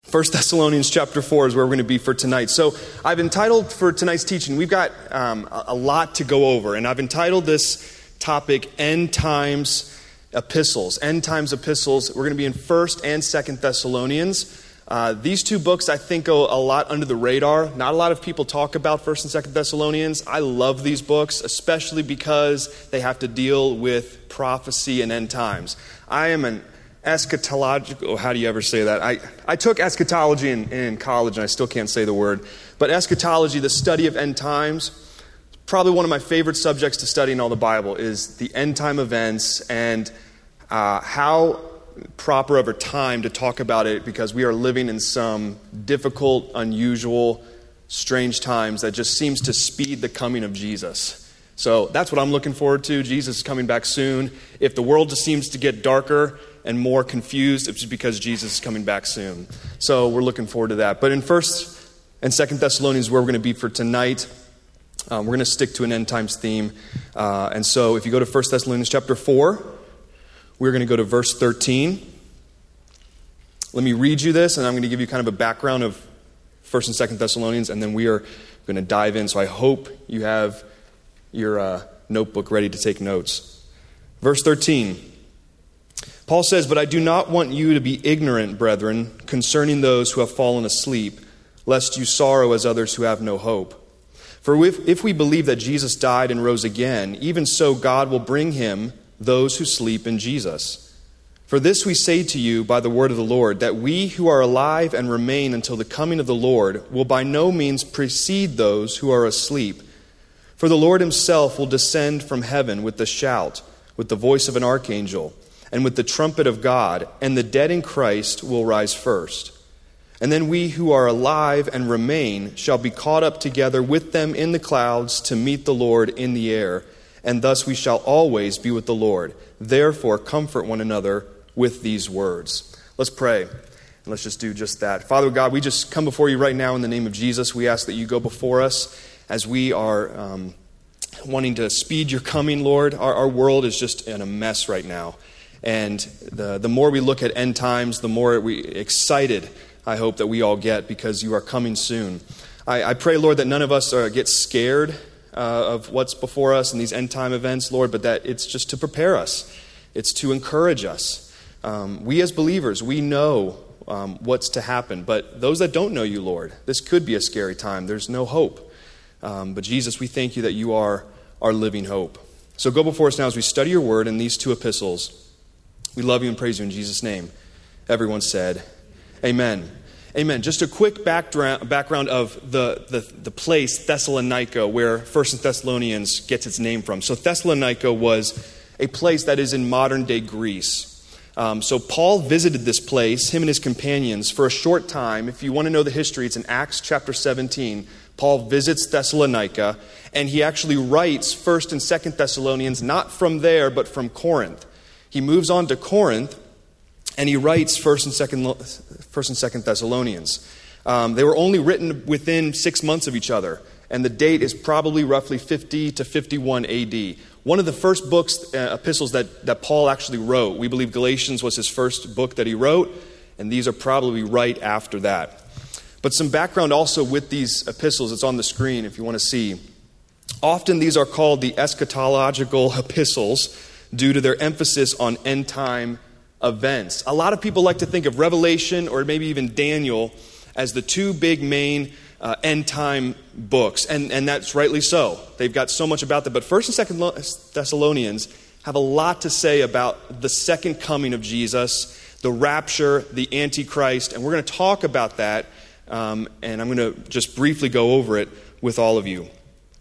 1 Thessalonians chapter 4 is where we're going to be for tonight. So I've entitled for tonight's teaching, we've got a lot to go over, and I've entitled this topic, End Times Epistles. End Times Epistles. We're going to be in 1 and 2 Thessalonians. These two books, I think, go a lot under the radar. Not a lot of people talk about 1 and 2 Thessalonians. I love these books, especially because they have to deal with prophecy and end times. I am an eschatological, how do you ever say that? I took eschatology in college, and I still can't say the word. But eschatology, the study of end times, probably one of my favorite subjects to study in all the Bible is the end time events and how proper of a time to talk about it, because we are living in some difficult, unusual, strange times that just seems to speed the coming of Jesus. So that's what I'm looking forward to. Jesus is coming back soon. If the world just seems to get darker and more confused, it's because Jesus is coming back soon. So we're looking forward to that. But in 1 and 2 Thessalonians, where we're going to be for tonight, we're going to stick to an end times theme. And so if you go to 1 Thessalonians chapter 4, we're going to go to verse 13. Let me read you this, and I'm going to give you kind of a background of 1 and 2 Thessalonians, and then we are going to dive in. So I hope you have your notebook ready to take notes. Verse 13. Paul says, "But I do not want you to be ignorant, brethren, concerning those who have fallen asleep, lest you sorrow as others who have no hope. For if we believe that Jesus died and rose again, even so God will bring him those who sleep in Jesus. For this we say to you by the word of the Lord, that we who are alive and remain until the coming of the Lord will by no means precede those who are asleep. For the Lord himself will descend from heaven with a shout, with the voice of an archangel, and with the trumpet of God, and the dead in Christ will rise first. And then we who are alive and remain shall be caught up together with them in the clouds to meet the Lord in the air, and thus we shall always be with the Lord. Therefore comfort one another with these words." Let's pray, and let's just do just that. Father God, we just come before you right now in the name of Jesus. We ask that you go before us as we are wanting to speed your coming, Lord. Our world is just in a mess right now. And the more we look at end times, the more we excited, I hope, that we all get, because you are coming soon. I pray, Lord, that none of us get scared of what's before us in these end time events, Lord, but that it's just to prepare us. It's to encourage us. We as believers, we know what's to happen, but those that don't know you, Lord, this could be a scary time. There's no hope. But Jesus, we thank you that you are our living hope. So go before us now as we study your word in these two epistles. We love you and praise you in Jesus' name. Everyone said, amen. Amen. Just a quick background of the place Thessalonica, where 1 Thessalonians gets its name from. So Thessalonica was a place that is in modern-day Greece. So Paul visited this place, him and his companions, for a short time. If you want to know the history, it's in Acts chapter 17. Paul visits Thessalonica, and he actually writes 1 and 2 Thessalonians, not from there, but from Corinth. He moves on to Corinth, and he writes 1 and 2 Thessalonians. They were only written within 6 months of each other, and the date is probably roughly 50 to 51 AD. One of the first books, epistles that Paul actually wrote. We believe Galatians was his first book that he wrote, and these are probably right after that. But some background also with these epistles, it's on the screen if you want to see. Often these are called the eschatological epistles due to their emphasis on end time events. A lot of people like to think of Revelation or maybe even Daniel as the two big main end time books, and that's rightly so. They've got so much about them. But 1 and 2 Thessalonians have a lot to say about the second coming of Jesus, the rapture, the Antichrist, and we're going to talk about that, and I'm going to just briefly go over it with all of you.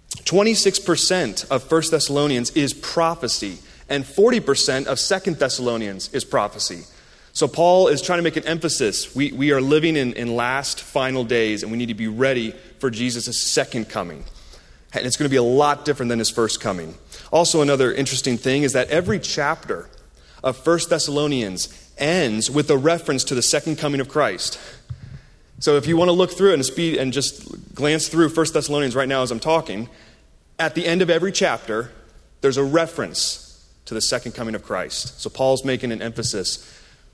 26% of 1 Thessalonians is prophecy, and 40% of 2 Thessalonians is prophecy. So Paul is trying to make an emphasis. We are living in last final days, and we need to be ready for Jesus' second coming. And it's going to be a lot different than his first coming. Also, another interesting thing is that every chapter of 1 Thessalonians ends with a reference to the second coming of Christ. So if you want to look through it and just glance through 1 Thessalonians right now as I'm talking, at the end of every chapter, there's a reference to the second coming of Christ. So Paul's making an emphasis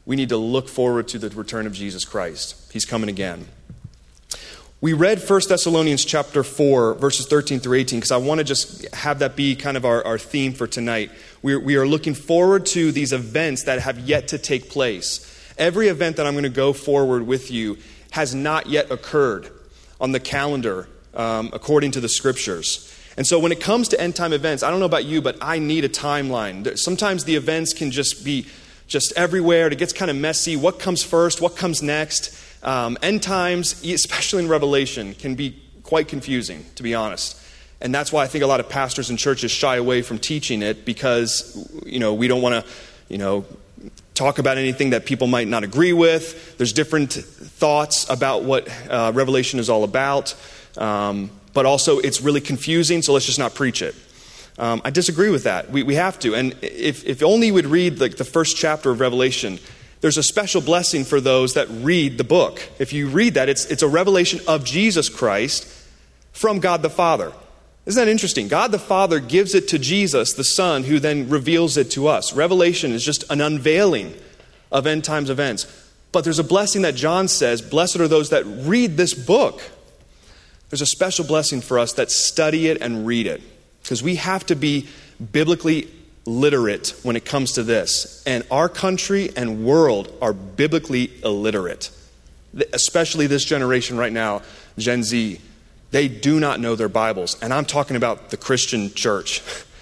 we need to look forward to the return of Jesus Christ. He's coming again. We read 1 Thessalonians chapter 4, verses 13 through 18, because I want to just have that be kind of our theme for tonight. We are looking forward to these events that have yet to take place. Every event that I'm going to go forward with you has not yet occurred on the calendar according to the Scriptures. And so when it comes to end time events, I don't know about you, but I need a timeline. Sometimes the events can just be just everywhere. It gets kind of messy. What comes first? What comes next? End times, especially in Revelation, can be quite confusing, to be honest. And that's why I think a lot of pastors and churches shy away from teaching it, because, we don't want to, talk about anything that people might not agree with. There's different thoughts about what Revelation is all about. But also it's really confusing, so let's just not preach it. I disagree with that. We have to. And if only you would read the first chapter of Revelation, there's a special blessing for those that read the book. If you read that, it's a revelation of Jesus Christ from God the Father. Isn't that interesting? God the Father gives it to Jesus, the Son, who then reveals it to us. Revelation is just an unveiling of end times events. But there's a blessing that John says, blessed are those that read this book. There's a special blessing for us that study it and read it, because we have to be biblically literate when it comes to this. And our country and world are biblically illiterate, especially this generation right now, Gen Z. They do not know their Bibles. And I'm talking about the Christian church.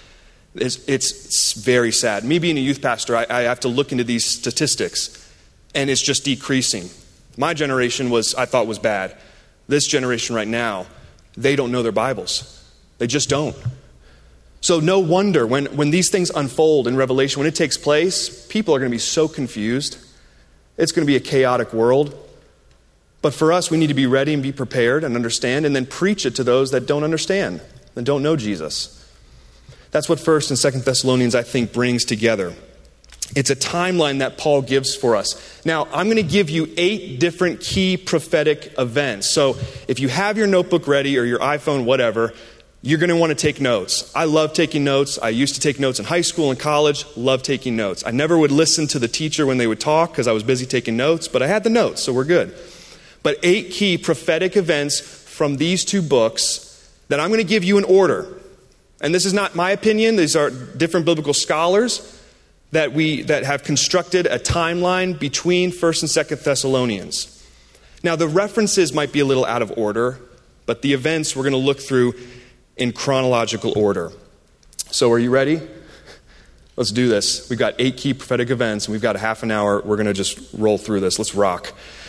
It's very sad. Me being a youth pastor, I have to look into these statistics, and it's just decreasing. My generation I thought was bad. This generation right now, they don't know their Bibles. They just don't. So no wonder when these things unfold in Revelation, when it takes place, people are going to be so confused. It's going to be a chaotic world. But for us, we need to be ready and be prepared and understand, and then preach it to those that don't understand and don't know Jesus. That's what 1 and 2 Thessalonians, I think, brings together. It's a timeline that Paul gives for us. Now, I'm going to give you 8 different key prophetic events. So if you have your notebook ready or your iPhone, whatever, you're going to want to take notes. I love taking notes. I used to take notes in high school and college. Love taking notes. I never would listen to the teacher when they would talk because I was busy taking notes, but I had the notes, so we're good. But 8 key prophetic events from these 2 books that I'm going to give you in order. And this is not my opinion. These are different biblical scholars that have constructed a timeline between 1 and 2 Thessalonians. Now, the references might be a little out of order, but the events we're going to look through in chronological order. So are you ready? Let's do this. We've got 8 key prophetic events, and we've got a half an hour. We're going to just roll through this. Let's rock.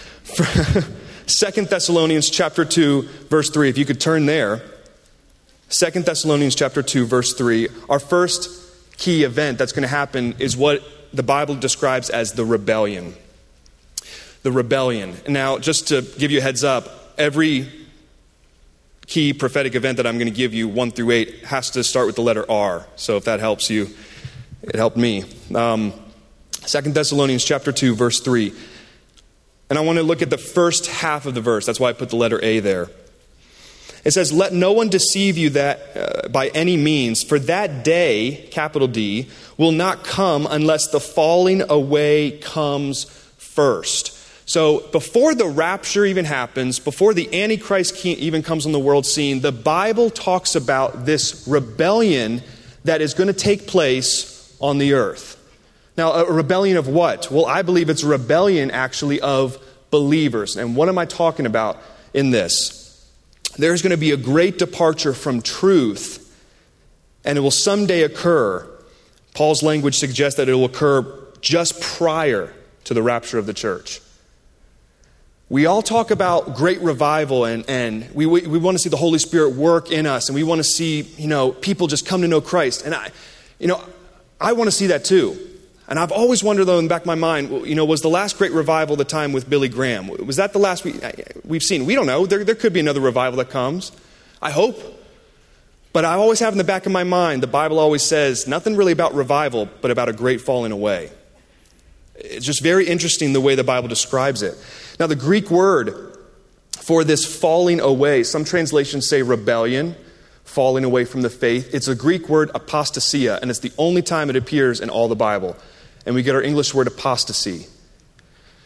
2 Thessalonians chapter 2, verse 3. If you could turn there. 2 Thessalonians chapter 2, verse 3. Our first key event that's going to happen is what the Bible describes as the rebellion. The rebellion. Now, just to give you a heads up, every key prophetic event that I'm going to give you, 1 through 8, has to start with the letter R. So if that helps you, it helped me. 2 Thessalonians chapter 2, verse 3. And I want to look at the first half of the verse. That's why I put the letter A there. It says, let no one deceive you that by any means, for that day, capital D, will not come unless the falling away comes first. So before the rapture even happens, before the Antichrist even comes on the world scene, the Bible talks about this rebellion that is going to take place on the earth. Now, a rebellion of what? Well, I believe it's a rebellion actually of believers. And what am I talking about in this? There's going to be a great departure from truth, and it will someday occur. Paul's language suggests that it will occur just prior to the rapture of the church. We all talk about great revival, and we want to see the Holy Spirit work in us, and we want to see, people just come to know Christ. And I want to see that too. And I've always wondered, though, in the back of my mind, was the last great revival the time with Billy Graham? Was that the last we've seen? We don't know. There could be another revival that comes. I hope. But I always have in the back of my mind, the Bible always says, nothing really about revival, but about a great falling away. It's just very interesting the way the Bible describes it. Now, the Greek word for this falling away, some translations say rebellion, falling away from the faith. It's a Greek word apostasia, and it's the only time it appears in all the Bible. And we get our English word apostasy.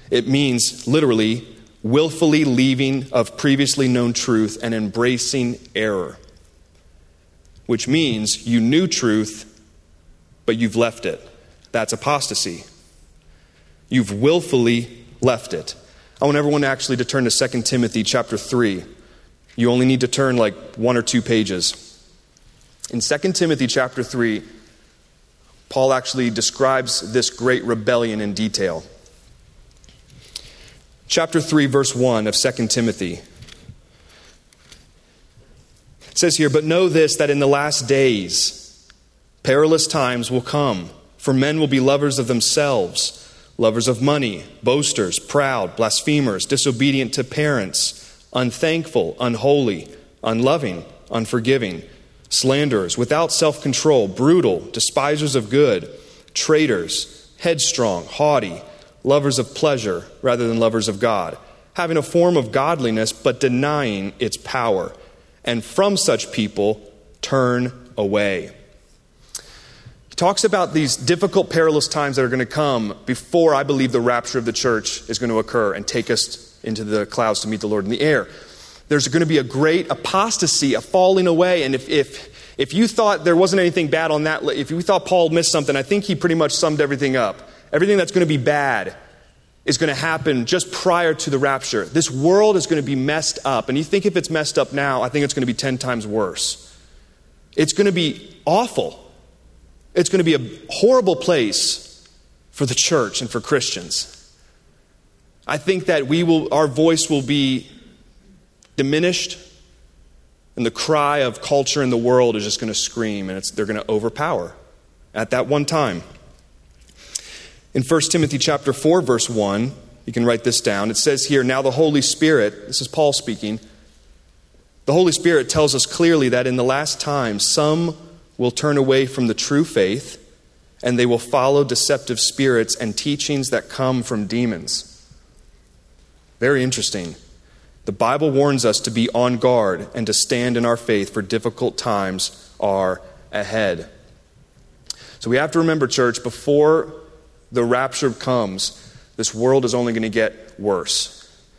It means literally willfully leaving of previously known truth and embracing error, which means you knew truth, but you've left it. That's apostasy. You've willfully left it. I want everyone actually to turn to 2 Timothy chapter 3. You only need to turn like 1 or 2 pages. In 2 Timothy chapter 3, Paul actually describes this great rebellion in detail. Chapter 3, verse 1 of 2 Timothy. It says here, "But know this, that in the last days, perilous times will come. For men will be lovers of themselves, lovers of money, boasters, proud, blasphemers, disobedient to parents, unthankful, unholy, unloving, unforgiving, slanderers, without self-control, brutal, despisers of good, traitors, headstrong, haughty, lovers of pleasure rather than lovers of God, having a form of godliness but denying its power. And from such people turn away." He talks about these difficult, perilous times that are going to come before, I believe, the rapture of the church is going to occur and take us into the clouds to meet the Lord in the air. There's going to be a great apostasy, a falling away. And if you thought there wasn't anything bad on that, if you thought Paul missed something, I think he pretty much summed everything up. Everything that's going to be bad is going to happen just prior to the rapture. This world is going to be messed up. And you think if it's messed up now, I think it's going to be 10 times worse. It's going to be awful. It's going to be a horrible place for the church and for Christians. I think that our voice will be diminished, and the cry of culture in the world is just going to scream, and they're going to overpower at that one time. In 1 Timothy chapter 4, verse 1, you can write this down. It says here, "Now the Holy Spirit," this is Paul speaking, "the Holy Spirit tells us clearly that in the last times some will turn away from the true faith, and they will follow deceptive spirits and teachings that come from demons." Very interesting. The Bible warns us to be on guard and to stand in our faith, for difficult times are ahead. So we have to remember, church, before the rapture comes, this world is only going to get worse.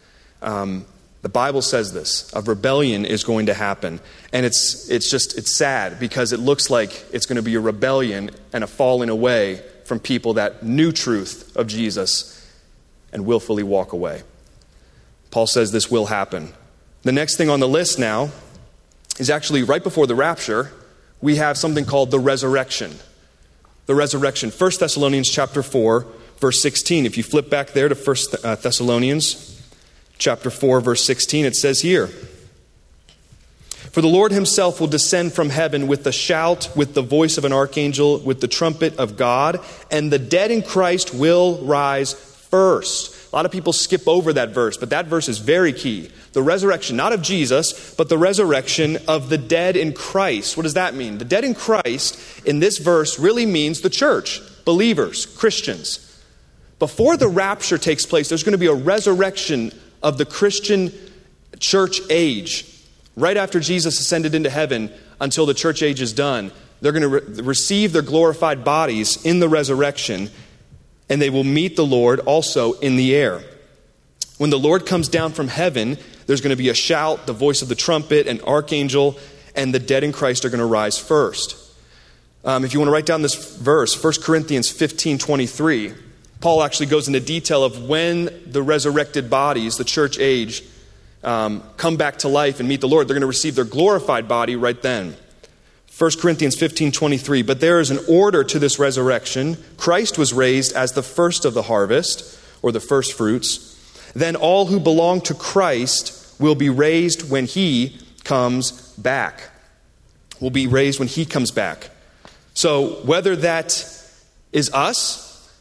The Bible says this, a rebellion is going to happen. And it's sad because it looks like it's going to be a rebellion and a falling away from people that knew truth of Jesus and willfully walk away. Paul says this will happen. The next thing on the list now is actually right before the rapture, we have something called the resurrection. The resurrection. 1 Thessalonians chapter 4, verse 16. If you flip back there to 1 Thessalonians chapter 4, verse 16, it says here, "For the Lord himself will descend from heaven with a shout, with the voice of an archangel, with the trumpet of God, and the dead in Christ will rise first." A lot of people skip over that verse, but that verse is very key. The resurrection, not of Jesus, but the resurrection of the dead in Christ. What does that mean? The dead in Christ in this verse really means the church, believers, Christians. Before the rapture takes place, there's going to be a resurrection of the Christian church age. Right after Jesus ascended into heaven until the church age is done, they're going to receive their glorified bodies in the resurrection, and they will meet the Lord also in the air. When the Lord comes down from heaven, there's going to be a shout, the voice of the trumpet, an archangel, and the dead in Christ are going to rise first. If you want to write down this verse, 1 Corinthians 15:23, Paul actually goes into detail of when the resurrected bodies, the church age, come back to life and meet the Lord. They're going to receive their glorified body right then. 1 Corinthians 15:23, "But there is an order to this resurrection. Christ was raised as the first of the harvest," or the first fruits. "Then all who belong to Christ will be raised when he comes back." Will be raised when he comes back. So whether that is us,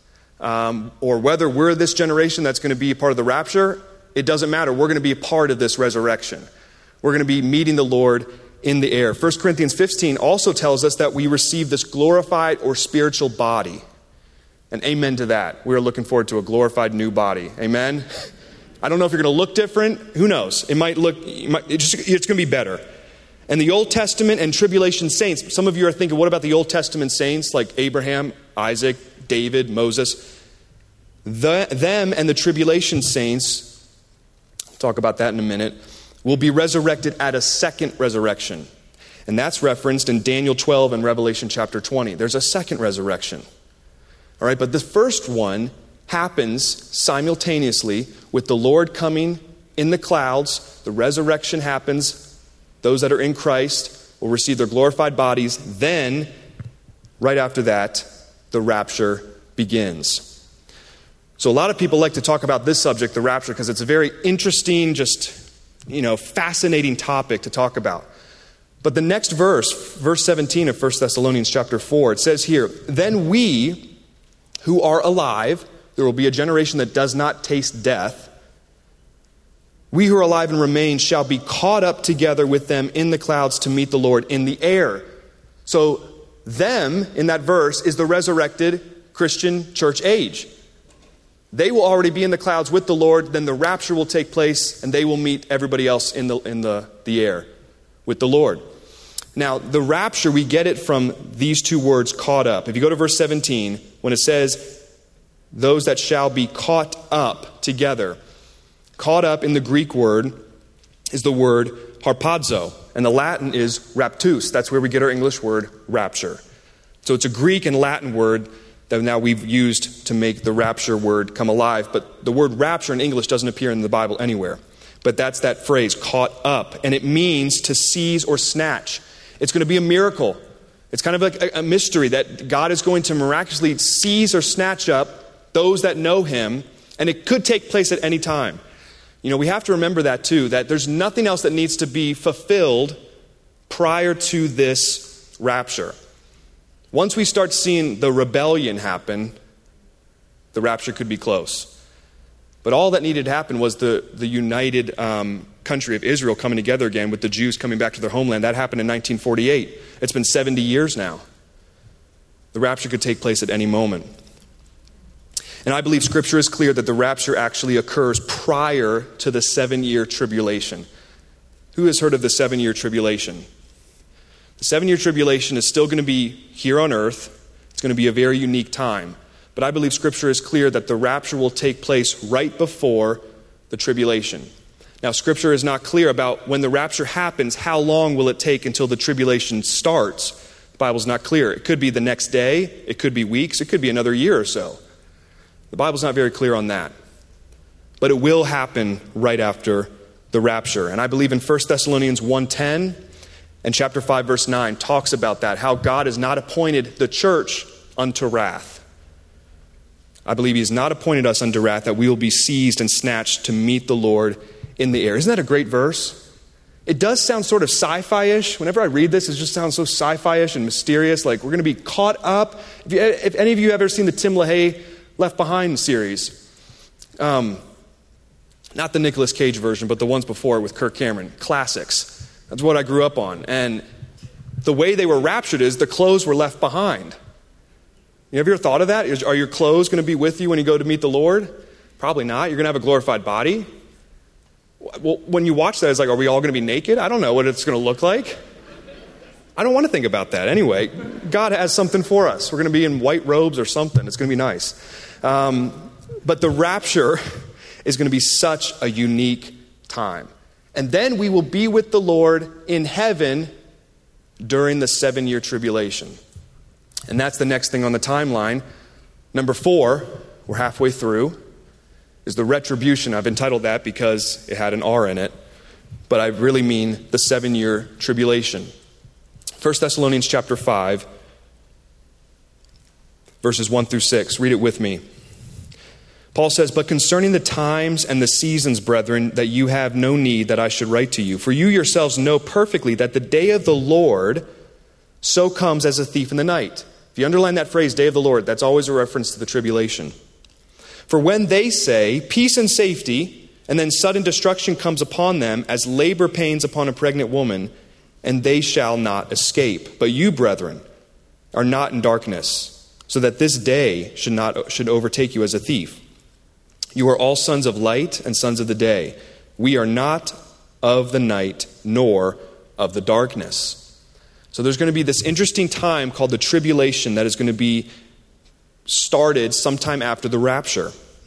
or whether we're this generation that's going to be a part of the rapture, it doesn't matter. We're going to be a part of this resurrection. We're going to be meeting the Lord in the air. 1 Corinthians 15 also tells us that we receive this glorified or spiritual body. And amen to that. We're looking forward to a glorified new body. Amen? I don't know if you're going to look different. Who knows? It's going to be better. And the Old Testament and tribulation saints, some of you are thinking, what about the Old Testament saints like Abraham, Isaac, David, Moses? them and the tribulation saints, I'll talk about that in a minute, will be resurrected at a second resurrection. And that's referenced in Daniel 12 and Revelation chapter 20. There's a second resurrection. All right, but the first one happens simultaneously with the Lord coming in the clouds. The resurrection happens. Those that are in Christ will receive their glorified bodies. Then, right after that, the rapture begins. So a lot of people like to talk about this subject, the rapture, because it's a very interesting, fascinating topic to talk about. But the next verse, verse 17 of 1 Thessalonians chapter 4, it says here, "Then we who are alive," there will be a generation that does not taste death, "we who are alive and remain shall be caught up together with them in the clouds to meet the Lord in the air." So them, in that verse, is the resurrected Christian church age. They will already be in the clouds with the Lord, then the rapture will take place, and they will meet everybody else in the air with the Lord. Now, the rapture, we get it from these two words, caught up. If you go to verse 17, when it says, "those that shall be caught up together," caught up in the Greek word is the word harpazo, and the Latin is raptus. That's where we get our English word rapture. So it's a Greek and Latin word that now we've used to make the rapture word come alive, but the word rapture in English doesn't appear in the Bible anywhere. But that's that phrase, caught up, and it means to seize or snatch. It's going to be a miracle. It's kind of like a mystery that God is going to miraculously seize or snatch up those that know Him, and it could take place at any time. We have to remember that too, that there's nothing else that needs to be fulfilled prior to this rapture. Once we start seeing the rebellion happen, the rapture could be close. But all that needed to happen was the united country of Israel coming together again, with the Jews coming back to their homeland. That happened in 1948. It's been 70 years now. The rapture could take place at any moment. And I believe Scripture is clear that the rapture actually occurs prior to the 7-year tribulation. Who has heard of the 7-year tribulation? The 7-year tribulation is still going to be here on earth. It's going to be a very unique time. But I believe Scripture is clear that the rapture will take place right before the tribulation. Now, Scripture is not clear about when the rapture happens, how long will it take until the tribulation starts. The Bible's not clear. It could be the next day. It could be weeks. It could be another year or so. The Bible's not very clear on that. But it will happen right after the rapture. And I believe in 1 Thessalonians 1:10 and chapter 5, verse 9 talks about that, how God has not appointed the church unto wrath. I believe He has not appointed us unto wrath, that we will be seized and snatched to meet the Lord in the air. Isn't that a great verse? It does sound sort of sci-fi-ish. Whenever I read this, it just sounds so sci-fi-ish and mysterious, like we're going to be caught up. If any of you have ever seen the Tim LaHaye Left Behind series, not the Nicolas Cage version, but the ones before with Kirk Cameron, classics. That's what I grew up on. And the way they were raptured is the clothes were left behind. Have you ever thought of that? Are your clothes going to be with you when you go to meet the Lord? Probably not. You're going to have a glorified body. Well, when you watch that, it's like, are we all going to be naked? I don't know what it's going to look like. I don't want to think about that. Anyway, God has something for us. We're going to be in white robes or something. It's going to be nice. But the rapture is going to be such a unique time. And then we will be with the Lord in heaven during the 7-year tribulation. And that's the next thing on the timeline. Number 4, we're halfway through, is the retribution. I've entitled that because it had an R in it, but I really mean the 7-year tribulation. 1 Thessalonians chapter 5, verses 1 through 6. Read it with me. Paul says, "But concerning the times and the seasons, brethren, that you have no need that I should write to you. For you yourselves know perfectly that the day of the Lord so comes as a thief in the night." If you underline that phrase, day of the Lord, that's always a reference to the tribulation. "For when they say, peace and safety, and then sudden destruction comes upon them as labor pains upon a pregnant woman, and they shall not escape. But you, brethren, are not in darkness, so that this day should overtake you as a thief. You are all sons of light and sons of the day. We are not of the night, nor of the darkness." So there's going to be this interesting time called the tribulation that is going to be started sometime after the rapture.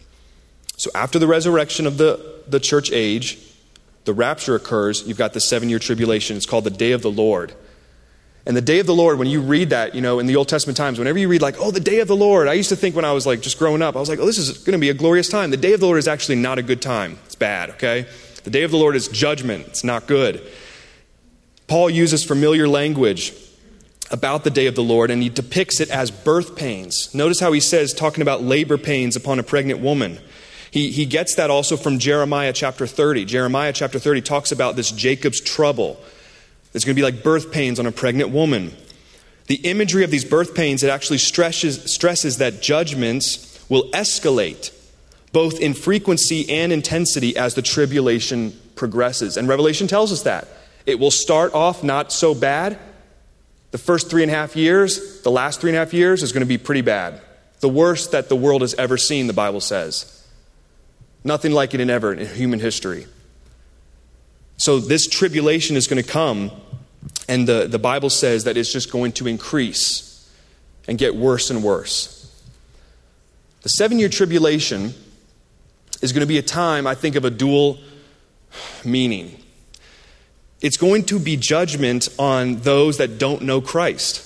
So after the resurrection of the church age, the rapture occurs, you've got the 7-year tribulation. It's called the day of the Lord. And the day of the Lord, when you read that, in the Old Testament times, whenever you read the day of the Lord, I used to think when I was just growing up, I was this is going to be a glorious time. The day of the Lord is actually not a good time. It's bad, okay? The day of the Lord is judgment. It's not good. Paul uses familiar language about the day of the Lord, and he depicts it as birth pains. Notice how he says, talking about labor pains upon a pregnant woman. He gets that also from Jeremiah chapter 30. Jeremiah chapter 30 talks about this Jacob's trouble. It's going to be like birth pains on a pregnant woman. The imagery of these birth pains, it actually stresses that judgments will escalate, both in frequency and intensity as the tribulation progresses. And Revelation tells us that. It will start off not so bad. The first 3.5 years, the last 3.5 years is going to be pretty bad. The worst that the world has ever seen, the Bible says. Nothing like it in human history. So this tribulation is going to come, and the Bible says that it's just going to increase and get worse and worse. The 7-year tribulation is going to be a time, I think, of a dual meaning. It's going to be judgment on those that don't know Christ.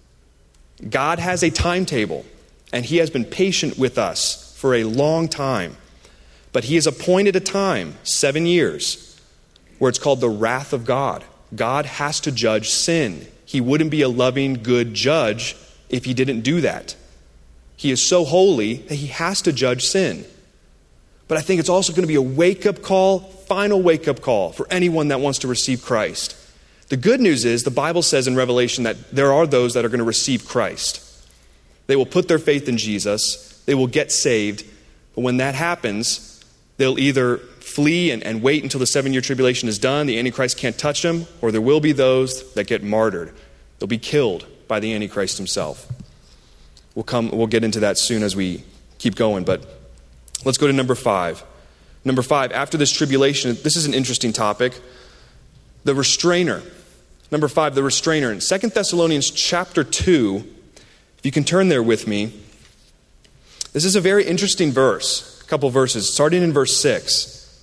God has a timetable, and He has been patient with us for a long time. But He has appointed a time, 7 years, where it's called the wrath of God. God has to judge sin. He wouldn't be a loving, good judge if He didn't do that. He is so holy that He has to judge sin. But I think it's also going to be a wake-up call, final wake-up call for anyone that wants to receive Christ. The good news is the Bible says in Revelation that there are those that are going to receive Christ. They will put their faith in Jesus. They will get saved. But when that happens, they'll either flee and wait until the 7-year tribulation is done, the Antichrist can't touch them, or there will be those that get martyred. They'll be killed by the Antichrist himself. We'll get into that soon as we keep going, but let's go to number 5. Number 5, after this tribulation, this is an interesting topic. The restrainer. Number 5, the restrainer. In 2 Thessalonians chapter 2, if you can turn there with me, this is a very interesting verse. A couple verses, starting in verse 6.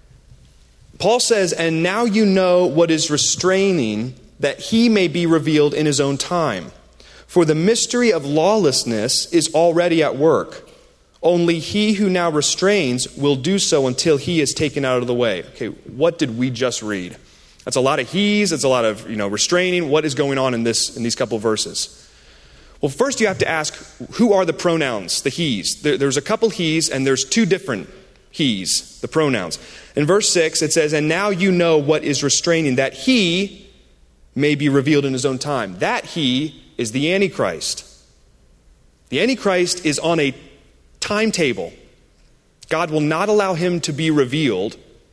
Paul says, "And now you know what is restraining, that He may be revealed in His own time. For the mystery of lawlessness is already at work. Only he who now restrains will do so until he is taken out of the way." Okay, what did we just read? That's a lot of he's, it's a lot of restraining. What is going on in these couple verses? Well, first you have to ask, who are the pronouns, the he's? There's a couple he's, and there's 2 different he's, the pronouns. In verse 6, it says, "And now you know what is restraining, that He may be revealed in His own time." That He is the Antichrist. The Antichrist is on a timetable. God will not allow him to be revealed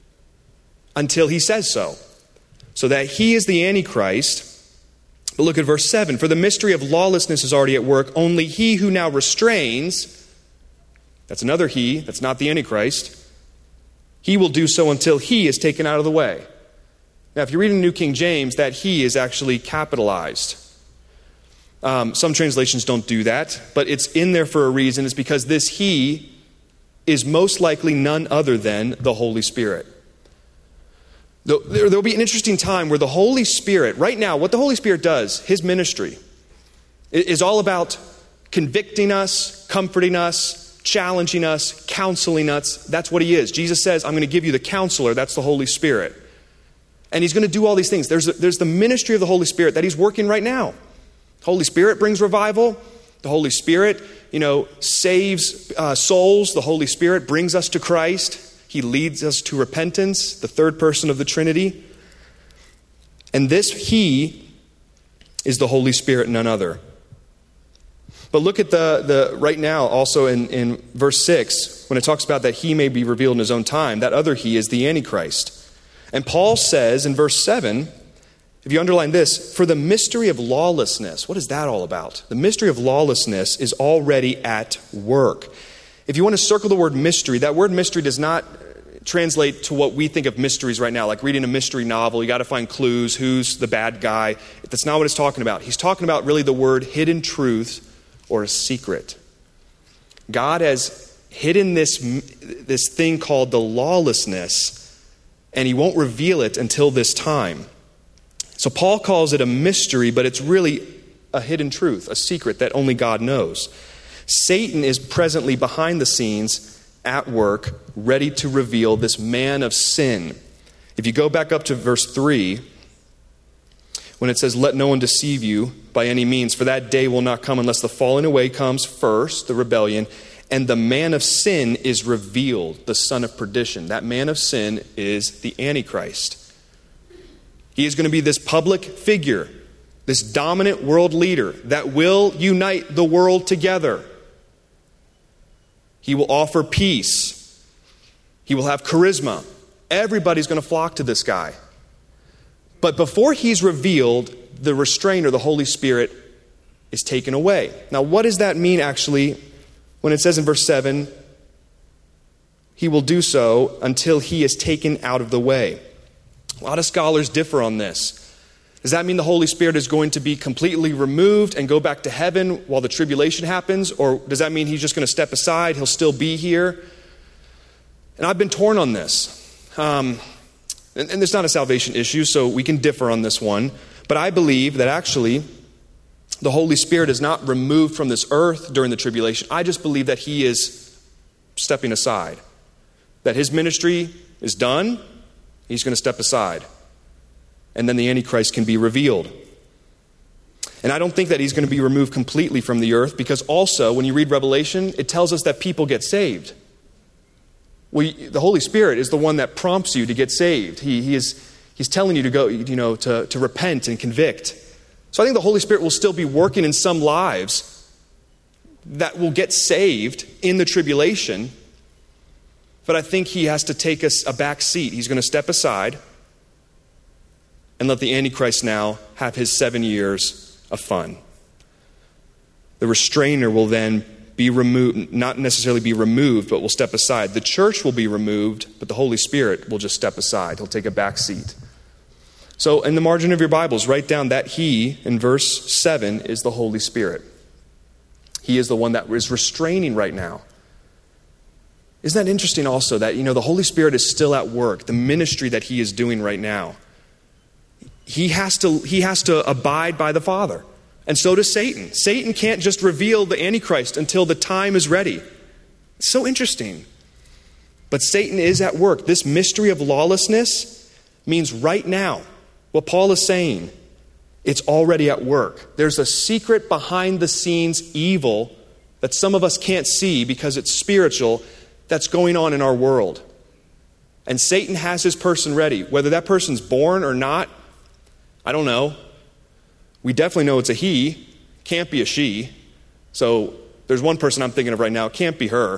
until He says so. So that he is the Antichrist. But look at verse 7. "For the mystery of lawlessness is already at work. Only he who now restrains," that's another he, that's not the Antichrist, "he will do so until he is taken out of the way." Now, if you're reading New King James, that he is actually capitalized. Some translations don't do that, but it's in there for a reason. It's because this he is most likely none other than the Holy Spirit. There'll be an interesting time where the Holy Spirit, right now, what the Holy Spirit does, His ministry, is all about convicting us, comforting us, challenging us, counseling us. That's what He is. Jesus says, "I'm going to give you the counselor." That's the Holy Spirit. And He's going to do all these things. There's the ministry of the Holy Spirit that He's working right now. The Holy Spirit brings revival. The Holy Spirit, saves souls. The Holy Spirit brings us to Christ. He leads us to repentance, the third person of the Trinity. And this He is the Holy Spirit, none other. But look at the right now also in verse 6, when it talks about that He may be revealed in His own time, that other He is the Antichrist. And Paul says in verse 7, if you underline this, "For the mystery of lawlessness," what is that all about? The mystery of lawlessness is already at work. If you want to circle the word mystery, that word mystery does not translate to what we think of mysteries right now, like reading a mystery novel. You got to find clues, who's the bad guy. That's not what it's talking about. He's talking about really the word hidden truth or a secret. God has hidden this thing called the lawlessness, and he won't reveal it until this time. So Paul calls it a mystery, but it's really a hidden truth, a secret that only God knows. Satan is presently behind the scenes at work, ready to reveal this man of sin. If you go back up to verse 3, when it says, "Let no one deceive you by any means, for that day will not come unless the falling away comes first," the rebellion, "and the man of sin is revealed, the son of perdition." That man of sin is the Antichrist. He is going to be this public figure, this dominant world leader that will unite the world together. He will offer peace. He will have charisma. Everybody's going to flock to this guy. But before he's revealed, the restrainer, the Holy Spirit, is taken away. Now, what does that mean actually when it says in verse 7, he will do so until he is taken out of the way? A lot of scholars differ on this. Does that mean the Holy Spirit is going to be completely removed and go back to heaven while the tribulation happens? Or does that mean he's just going to step aside, he'll still be here? And I've been torn on this. And there's not a salvation issue, so we can differ on this one. But I believe that actually the Holy Spirit is not removed from this earth during the tribulation. I just believe that he is stepping aside. That his ministry is done, he's going to step aside. And then the Antichrist can be revealed. And I don't think that he's going to be removed completely from the earth, because also when you read Revelation, it tells us that people get saved. The Holy Spirit is the one that prompts you to get saved. He's telling you to go, to repent and convict. So I think the Holy Spirit will still be working in some lives that will get saved in the tribulation. But I think he has to take us a back seat. He's going to step aside and let the Antichrist now have his 7 years of fun. The restrainer will then be removed, not necessarily be removed, but will step aside. The church will be removed, but the Holy Spirit will just step aside. He'll take a back seat. So in the margin of your Bibles, write down that he, in verse 7, is the Holy Spirit. He is the one that is restraining right now. Isn't that interesting also that, the Holy Spirit is still at work, the ministry that he is doing right now. He has to abide by the Father. And so does Satan. Satan can't just reveal the Antichrist until the time is ready. It's so interesting. But Satan is at work. This mystery of lawlessness means right now, what Paul is saying, it's already at work. There's a secret behind the scenes evil that some of us can't see because it's spiritual that's going on in our world. And Satan has his person ready. Whether that person's born or not, I don't know. We definitely know it's a he, can't be a she. So there's one person I'm thinking of right now, can't be her.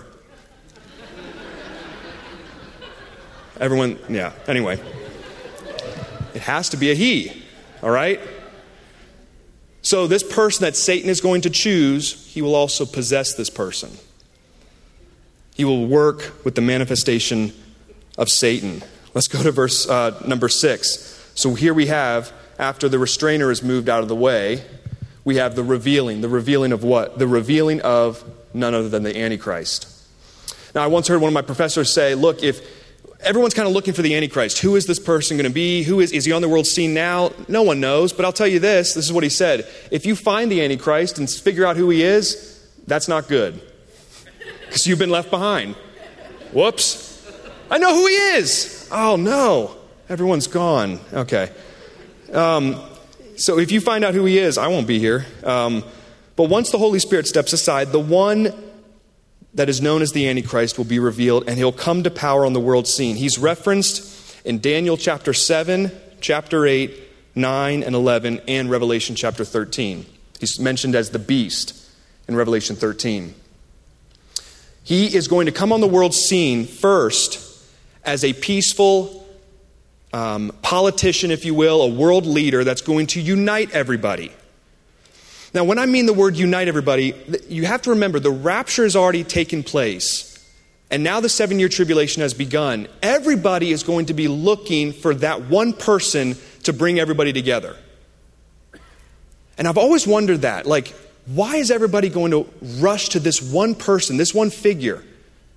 Everyone, yeah, anyway. It has to be a he, all right? So this person that Satan is going to choose, he will also possess this person. He will work with the manifestation of Satan. Let's go to verse number 6. So here we have, after the restrainer is moved out of the way, we have the revealing. The revealing of what? The revealing of none other than the Antichrist. Now, I once heard one of my professors say, look, if everyone's kind of looking for the Antichrist, who is this person going to be? Is he on the world scene now? No one knows, but I'll tell you this is what he said. If you find the Antichrist and figure out who he is, that's not good. Because you've been left behind. Whoops. I know who he is. Oh, no. Everyone's gone. Okay. So if you find out who he is, I won't be here. But once the Holy Spirit steps aside, the one that is known as the Antichrist will be revealed, and he'll come to power on the world scene. He's referenced in Daniel chapter 7, chapter 8, 9, and 11, and Revelation chapter 13. He's mentioned as the beast in Revelation 13. He is going to come on the world scene first as a peaceful politician, if you will, a world leader that's going to unite everybody. Now, when I mean the word unite everybody, you have to remember the rapture has already taken place, and now the 7-year tribulation has begun. Everybody is going to be looking for that one person to bring everybody together. And I've always wondered that, why is everybody going to rush to this one person, this one figure?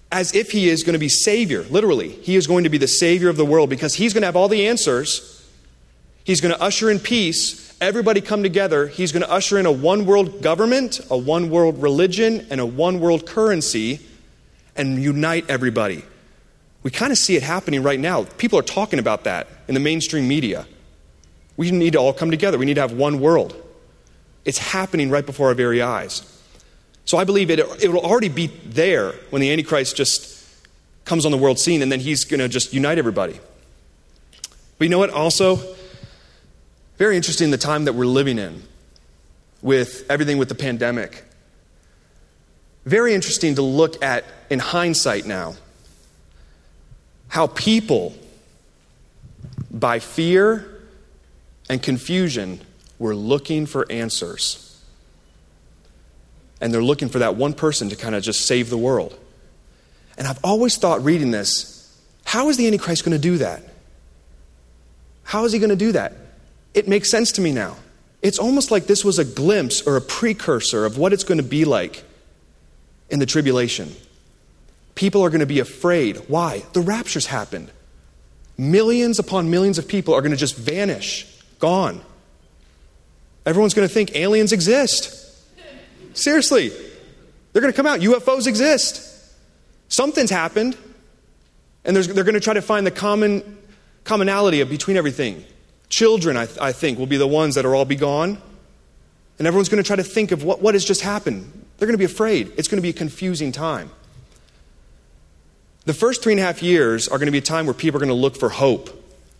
as if he is going to be Savior. Literally, he is going to be the Savior of the world because he's going to have all the answers. He's going to usher in peace. Everybody come together. He's going to usher in a one world government, a one world religion, and a one world currency and unite everybody. We kind of see it happening right now. People are talking about that in the mainstream media. We need to all come together. We need to have one world. It's happening right before our very eyes. So I believe it will already be there when the Antichrist just comes on the world scene, and then he's going to just unite everybody. But you know what? Also, very interesting the time that we're living in with everything with the pandemic. Very interesting to look at in hindsight now how people, by fear and confusion, were looking for answers. And they're looking for that one person to kind of just save the world. And I've always thought, reading this, how is the Antichrist going to do that? How is he going to do that? It makes sense to me now. It's almost like this was a glimpse or a precursor of what it's going to be like in the tribulation. People are going to be afraid. Why? The rapture's happened. Millions upon millions of people are going to just vanish, gone. Everyone's going to think aliens exist. Seriously. They're going to come out. UFOs exist. Something's happened. And they're going to try to find the commonality between everything. Children, I think, will be the ones that are all be gone. And everyone's going to try to think of what has just happened. They're going to be afraid. It's going to be a confusing time. The first 3.5 years are going to be a time where people are going to look for hope.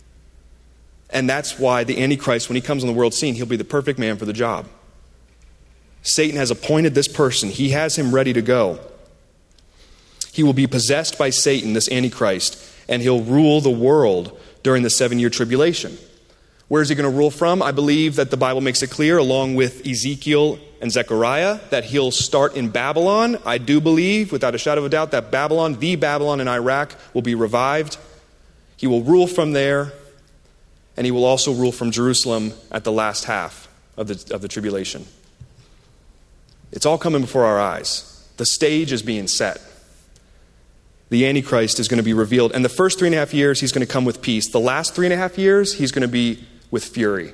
And that's why the Antichrist, when he comes on the world scene, he'll be the perfect man for the job. Satan has appointed this person. He has him ready to go. He will be possessed by Satan, this Antichrist, and he'll rule the world during the 7-year tribulation. Where is he going to rule from? I believe that the Bible makes it clear, along with Ezekiel and Zechariah, that he'll start in Babylon. I do believe, without a shadow of a doubt, that Babylon, the Babylon in Iraq, will be revived. He will rule from there, and he will also rule from Jerusalem at the last half of the tribulation. It's all coming before our eyes. The stage is being set. The Antichrist is going to be revealed. And the first 3.5 years, he's going to come with peace. The last 3.5 years, he's going to be with fury.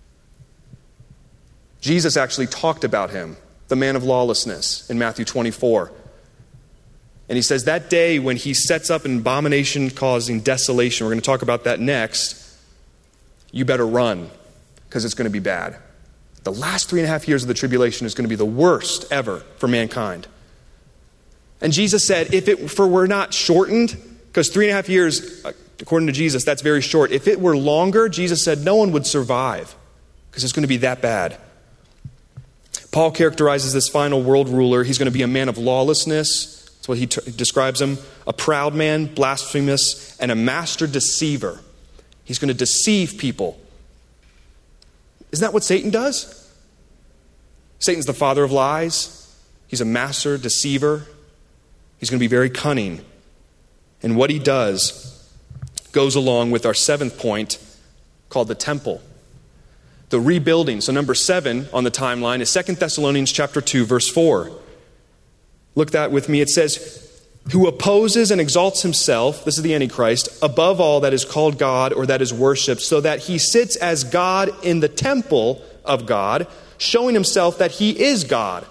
Jesus actually talked about him, the man of lawlessness, in Matthew 24. And he says that day when he sets up an abomination causing desolation, we're going to talk about that next, you better run, because it's going to be bad. The last 3.5 years of the tribulation is going to be the worst ever for mankind. And Jesus said, if it were not shortened, because 3.5 years, according to Jesus, that's very short. If it were longer, Jesus said, no one would survive, because it's going to be that bad. Paul characterizes this final world ruler. He's going to be a man of lawlessness. That's what he describes him. A proud man, blasphemous, and a master deceiver. He's going to deceive people. Isn't that what Satan does? Satan's the father of lies. He's a master deceiver. He's going to be very cunning. And what he does goes along with our 7th point called the temple. The rebuilding. So number 7 on the timeline is 2 Thessalonians chapter 2, verse 4. Look that with me. It says, who opposes and exalts himself, this is the Antichrist, above all that is called God or that is worshipped, so that he sits as God in the temple of God, showing himself that he is God.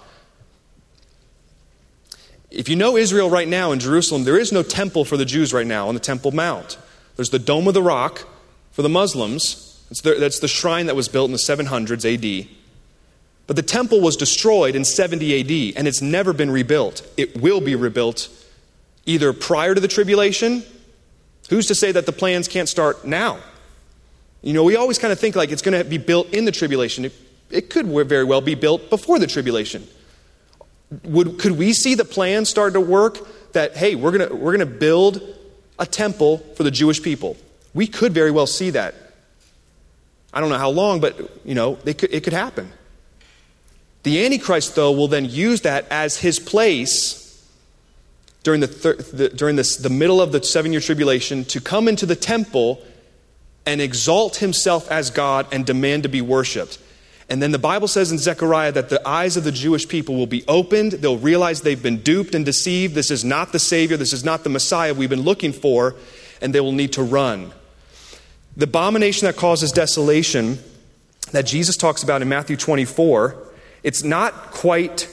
If you know Israel right now in Jerusalem, there is no temple for the Jews right now on the Temple Mount. There's the Dome of the Rock for the Muslims. That's the shrine that was built in the 700s AD. But the temple was destroyed in 70 AD, and it's never been rebuilt. It will be rebuilt either prior to the tribulation. Who's to say that the plans can't start now? You know, we always kind of think like it's going to be built in the tribulation. It could very well be built before the tribulation. Could we see the plan start to work that, hey, we're going to build a temple for the Jewish people? We could very well see that. I don't know how long, but, it could happen. The Antichrist, though, will then use that as his place during the middle of the 7-year tribulation to come into the temple and exalt himself as God and demand to be worshipped. And then the Bible says in Zechariah that the eyes of the Jewish people will be opened. They'll realize they've been duped and deceived. This is not the Savior. This is not the Messiah we've been looking for. And they will need to run. The abomination that causes desolation that Jesus talks about in Matthew 24, it's not quite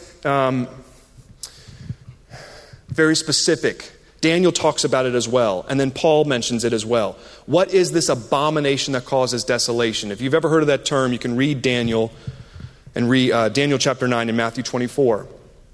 very specific. Daniel talks about it as well. And then Paul mentions it as well. What is this abomination that causes desolation? If you've ever heard of that term, you can read Daniel and read Daniel chapter 9 and Matthew 24.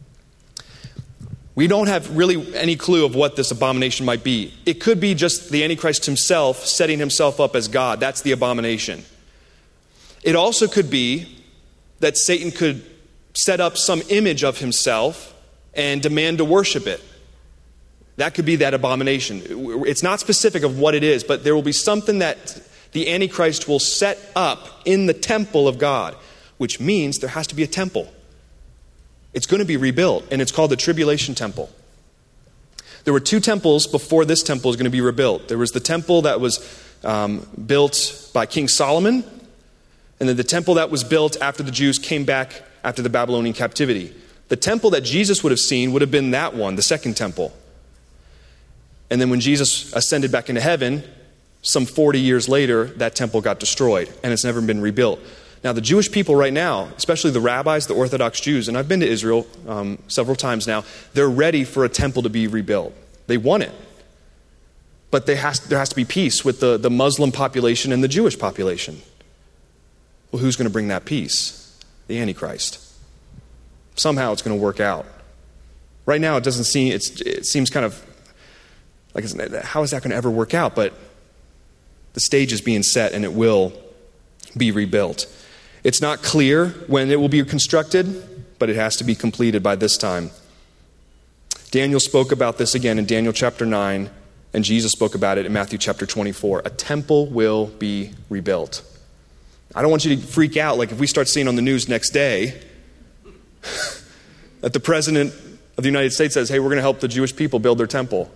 We don't have really any clue of what this abomination might be. It could be just the Antichrist himself setting himself up as God. That's the abomination. It also could be that Satan could set up some image of himself and demand to worship it. That could be that abomination. It's not specific of what it is, but there will be something that the Antichrist will set up in the temple of God, which means there has to be a temple. It's going to be rebuilt, and it's called the Tribulation Temple. There were 2 temples before this temple is going to be rebuilt. There was the temple that was built by King Solomon, and then the temple that was built after the Jews came back after the Babylonian captivity. The temple that Jesus would have seen would have been that one, the second temple. And then when Jesus ascended back into heaven, some 40 years later, that temple got destroyed, and it's never been rebuilt. Now, the Jewish people right now, especially the rabbis, the Orthodox Jews, and I've been to Israel several times now, they're ready for a temple to be rebuilt. They want it. But there has to be peace with the Muslim population and the Jewish population. Well, who's going to bring that peace? The Antichrist. Somehow it's going to work out. Right now, it seems kind of like, how is that going to ever work out? But the stage is being set, and it will be rebuilt. It's not clear when it will be constructed, but it has to be completed by this time. Daniel spoke about this again in Daniel chapter 9, and Jesus spoke about it in Matthew chapter 24. A temple will be rebuilt. I don't want you to freak out like if we start seeing on the news next day that the President of the United States says, hey, we're going to help the Jewish people build their temple.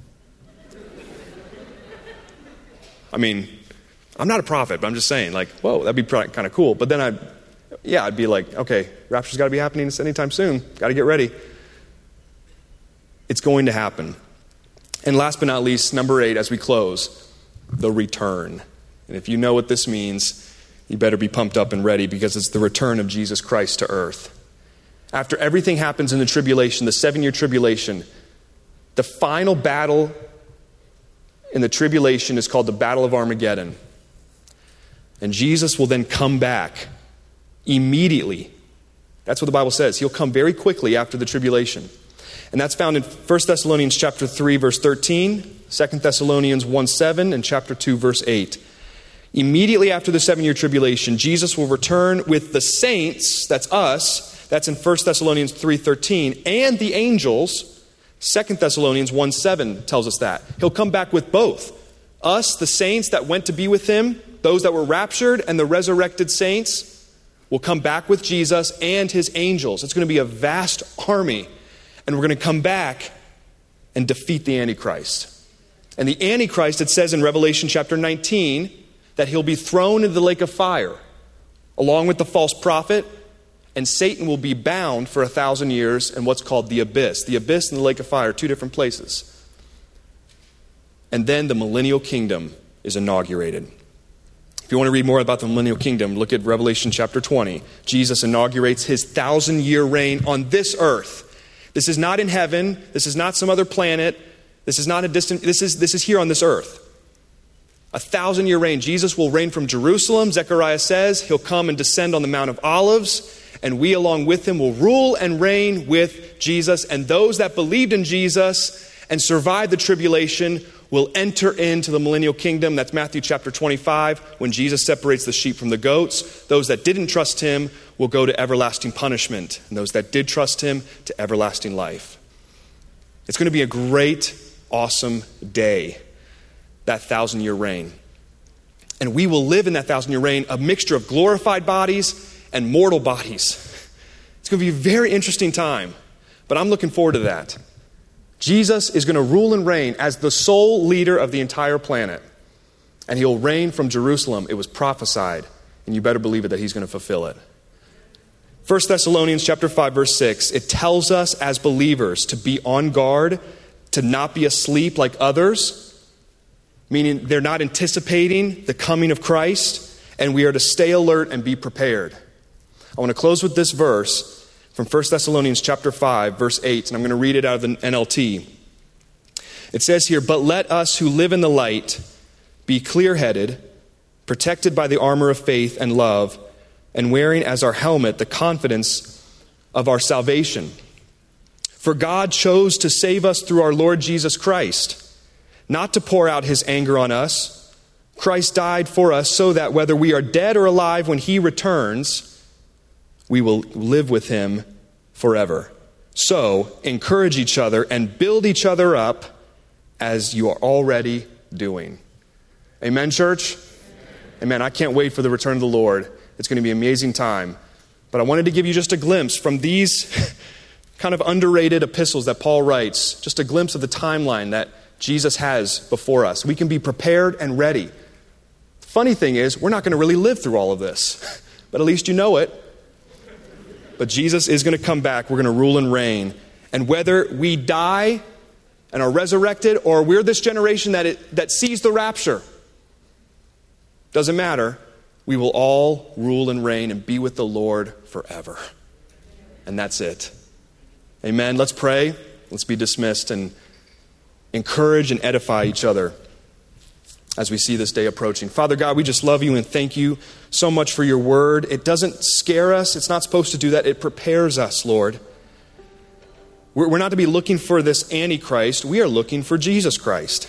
I mean, I'm not a prophet, but I'm just saying, like, whoa, that'd be kind of cool. But then I'd be like, okay, rapture's got to be happening anytime soon. Got to get ready. It's going to happen. And last but not least, number 8, as we close, the return. And if you know what this means, you better be pumped up and ready, because it's the return of Jesus Christ to earth. After everything happens in the tribulation, the 7-year tribulation, the final battle in the tribulation is called the Battle of Armageddon. And Jesus will then come back immediately. That's what the Bible says. He'll come very quickly after the tribulation. And that's found in 1 Thessalonians chapter 3, verse 13, 2 Thessalonians 1:7, and chapter 2, verse 8. Immediately after the 7-year tribulation, Jesus will return with the saints, that's us, that's in 1 Thessalonians 3:13, and the angels. 2 Thessalonians 1:7 tells us that. He'll come back with both. Us, the saints that went to be with him, those that were raptured, and the resurrected saints will come back with Jesus and his angels. It's going to be a vast army. And we're going to come back and defeat the Antichrist. And the Antichrist, it says in Revelation chapter 19, that he'll be thrown into the lake of fire, along with the false prophet, and Satan will be bound for 1,000 years in what's called the abyss. The abyss and the lake of fire are 2 different places. And then the millennial kingdom is inaugurated. If you want to read more about the millennial kingdom, look at Revelation chapter 20. Jesus inaugurates his 1,000-year reign on this earth. This is not in heaven. This is not some other planet. This is not a distant, this is here on this earth. 1,000-year reign. Jesus will reign from Jerusalem. Zechariah says he'll come and descend on the Mount of Olives, and we along with him will rule and reign with Jesus. And those that believed in Jesus and survived the tribulation will enter into the millennial kingdom. That's Matthew chapter 25, when Jesus separates the sheep from the goats. Those that didn't trust him will go to everlasting punishment, and those that did trust him to everlasting life. It's going to be a great, awesome day, that 1,000-year reign. And we will live in that 1,000-year reign, a mixture of glorified bodies and mortal bodies. It's going to be a very interesting time, but I'm looking forward to that. Jesus is going to rule and reign as the sole leader of the entire planet. And he'll reign from Jerusalem. It was prophesied, and you better believe it that he's going to fulfill it. 1 Thessalonians chapter 5, verse 6, it tells us as believers to be on guard, to not be asleep like others, meaning they're not anticipating the coming of Christ, and we are to stay alert and be prepared. I want to close with this verse from 1 Thessalonians chapter 5, verse 8, and I'm going to read it out of the NLT. It says here, "But let us who live in the light be clear-headed, protected by the armor of faith and love, and wearing as our helmet the confidence of our salvation. For God chose to save us through our Lord Jesus Christ, not to pour out his anger on us. Christ died for us so that whether we are dead or alive when he returns, we will live with him forever. So encourage each other and build each other up as you are already doing." Amen, church? Amen. I can't wait for the return of the Lord. It's going to be an amazing time. But I wanted to give you just a glimpse from these kind of underrated epistles that Paul writes, just a glimpse of the timeline that Jesus has before us. We can be prepared and ready. The funny thing is, we're not going to really live through all of this, but at least you know it. But Jesus is going to come back. We're going to rule and reign. And whether we die and are resurrected, or we're this generation that sees the rapture, doesn't matter. We will all rule and reign and be with the Lord forever. And that's it. Amen. Let's pray. Let's be dismissed and encourage and edify each other as we see this day approaching. Father God, we just love you and thank you so much for your word. It doesn't scare us. It's not supposed to do that. It prepares us, Lord. We're not to be looking for this Antichrist. We are looking for Jesus Christ.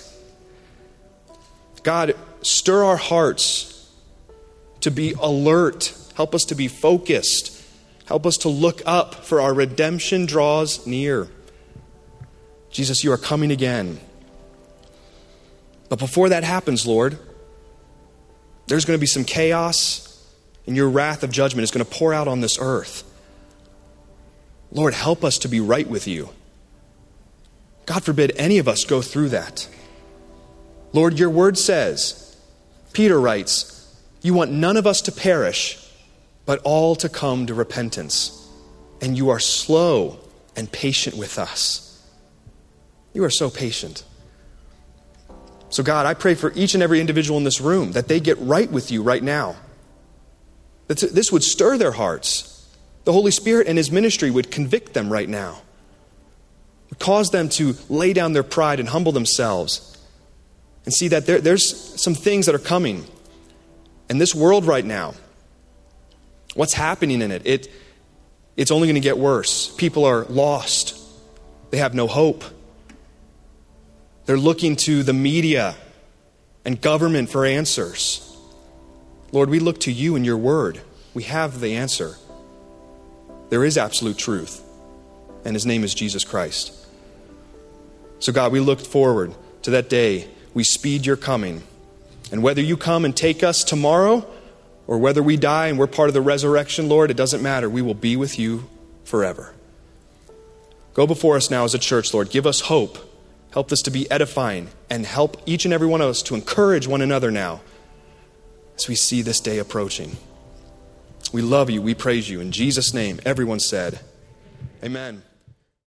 God, stir our hearts to be alert. Help us to be focused. Help us to look up, for our redemption draws near. Jesus, you are coming again. But before that happens, Lord, there's going to be some chaos, and your wrath of judgment is going to pour out on this earth. Lord, help us to be right with you. God forbid any of us go through that. Lord, your word says, Peter writes, you want none of us to perish, but all to come to repentance. And you are slow and patient with us. You are so patient. So God, I pray for each and every individual in this room that they get right with you right now. That this would stir their hearts. The Holy Spirit and his ministry would convict them right now. Would cause them to lay down their pride and humble themselves. And see that there's some things that are coming. And this world right now, what's happening in it? It's only going to get worse. People are lost. They have no hope. They're looking to the media and government for answers. Lord, we look to you and your word. We have the answer. There is absolute truth, and his name is Jesus Christ. So God, we look forward to that day. We speed your coming. And whether you come and take us tomorrow, or whether we die and we're part of the resurrection, Lord, it doesn't matter. We will be with you forever. Go before us now as a church, Lord. Give us hope. Help us to be edifying, and help each and every one of us to encourage one another now as we see this day approaching. We love you. We praise you. In Jesus' name, everyone said, amen.